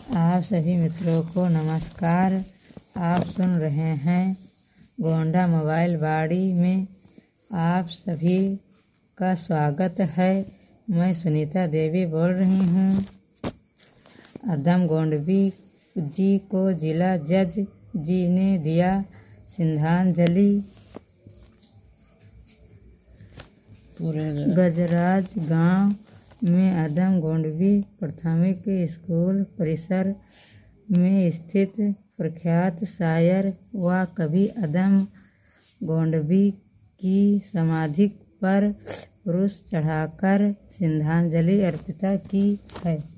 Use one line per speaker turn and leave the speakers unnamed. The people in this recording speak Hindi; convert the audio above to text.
आप सभी मित्रों को नमस्कार। आप सुन रहे हैं गोंडा मोबाइल वाड़ी में आप सभी का स्वागत है। मैं सुनीता देवी बोल रही हूँ। अदम गोंडवी जी को जिला जज जी ने दिया श्रद्धांजलि। गजराज गांव में अदम गोंडवी प्राथमिक स्कूल परिसर में स्थित प्रख्यात शायर व कवि अदम गोंडवी की समाधि पर पुष्प चढ़ाकर श्रद्धांजलि अर्पित की है।